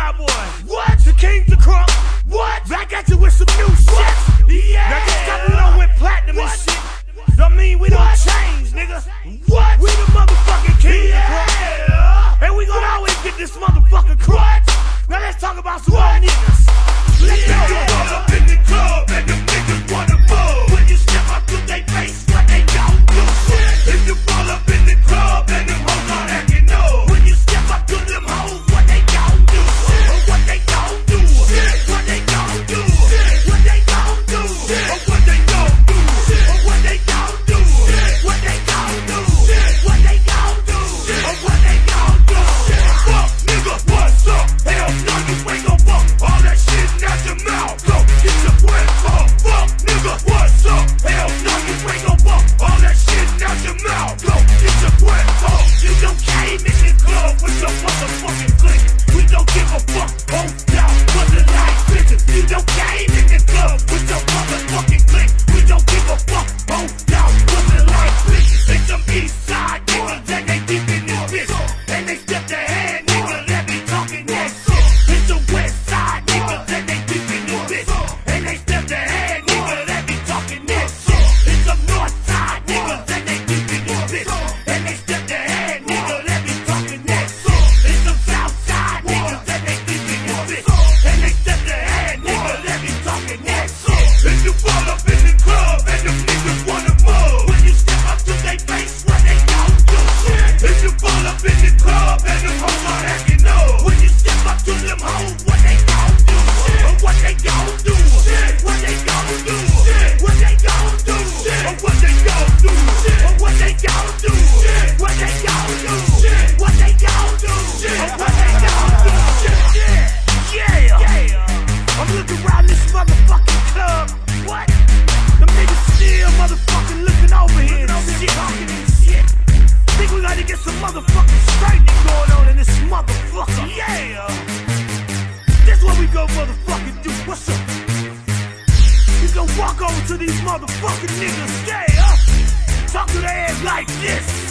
Cowboy. What? The King's the Crunk. What? Back at you with some new shit. Yeah. Now this time we don't win platinum and shit. Don't mean we don't change, nigga. What? We the motherfucking King of Crunk. And we gonna always get this motherfucking crunk. Now let's talk about some old niggas. Let's go. You roll up in the club and them niggas wanna move. When you step up to they face, what they gon' do? If you roll up in the club and them hoes not acting up. When you step up to them hoes, what they gon' do? What they gon' do? What they gon' do? What they gon' do? What they gon' do? What they gon' do? What they gon' do? What they gon' do? What they gon' do? Fuck nigga, what's up? Hell no, you ain't gon' fuck all that shit out your mouth. Go get your breath up. Fuck nigga, what's up? Hell no, you ain't gon' fuck all that shit out your mouth. Go get your breath up. You don't came in the club with your motherfucking clique. We don't give a fuck. Oh, down, but the light bitches. You don't came in the club with your motherfucking clique. We don't give a fuck. Oh, down, but the light bitches. It's some east side niggas and they deep in this bitch. And they step their hand, nigga, let me talking that shit. It's the west side niggas and they deep in this bitch. And they step their hand, nigga, let me talking that shit. It's the north side niggas and they deep in this bitch. And they step their hand, nigga, let me talking that shit. It's the south side niggas and they deep in this bitch. And they step their hand, nigga, let me talking that shit. If you fall up in the club and them niggas wanna move, when you step up to they face, what they gon' do? If you fall up in the club and them hoes not acting up, when you step up to them hoes, what they gon' do? What they gon' do? What they gon' do? What they gon' do? What they gon' do? What they gon' do? What they gon' do? What they gon' do? What they gon' do? Yeah. I'm looking around this motherfucking club. What? Them niggas still motherfucking looking over here and shit, talking and shit. Think we gotta get some motherfucking straightening going on in this motherfucker. Yeah. This what we go motherfucking do. What's up? You gonna walk over to these motherfucking niggas, yeah. Talk to their ass like this.